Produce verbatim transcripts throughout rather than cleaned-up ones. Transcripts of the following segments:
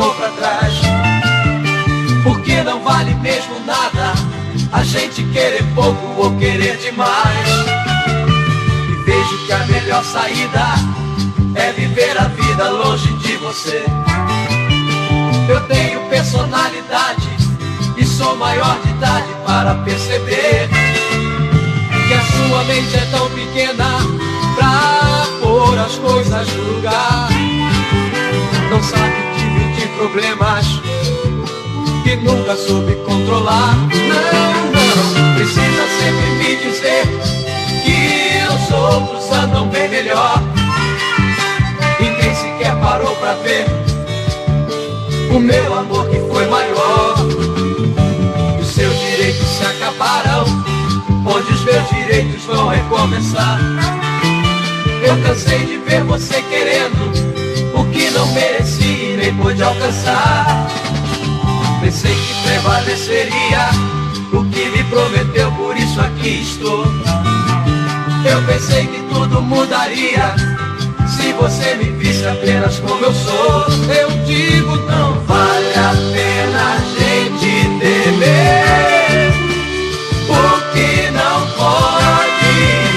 ficou pra trás. Porque não vale mesmo nada a gente querer pouco ou querer demais. E vejo que a melhor saída é viver a vida longe de você. Eu tenho personalidade e sou maior de idade para perceber que a sua mente é tão pequena pra pôr as coisas no lugar. Não sabe dividir problemas que nunca soube controlar. Não, não, precisa sempre me dizer que os outros andam bem melhor e nem sequer parou pra ver o meu amor que foi maior. Os seus direitos se acabaram, onde os meus direitos vão recomeçar. Eu cansei de ver você querendo o que não merecia e nem pôde alcançar. Pensei que prevaleceria o que me prometeu, por isso aqui estou. Eu pensei que tudo mudaria se você me visse apenas como eu sou. Eu digo, não vale a pena a gente temer o que não pode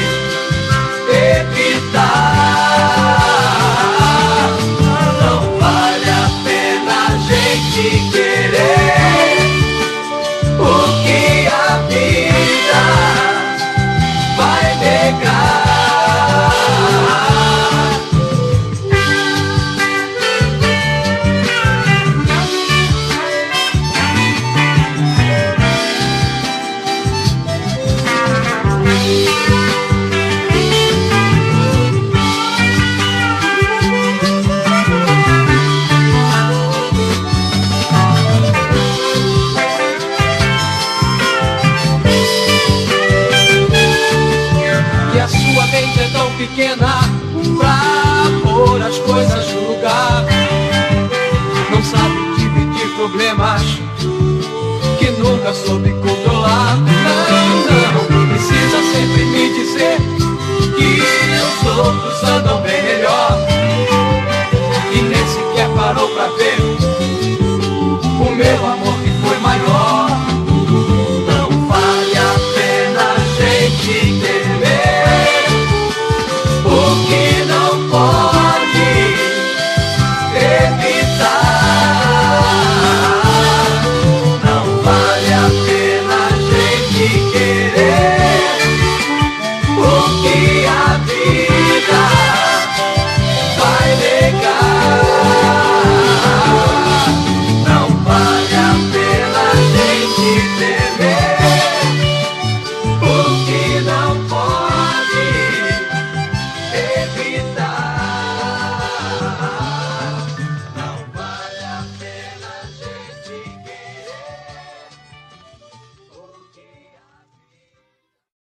evitar. Não vale a pena a gente querer o que a vida vai negar. Pequena pra pôr as coisas no lugar. Não sabe dividir problemas que nunca soube controlar. Não, não, precisa sempre me dizer que os outros andam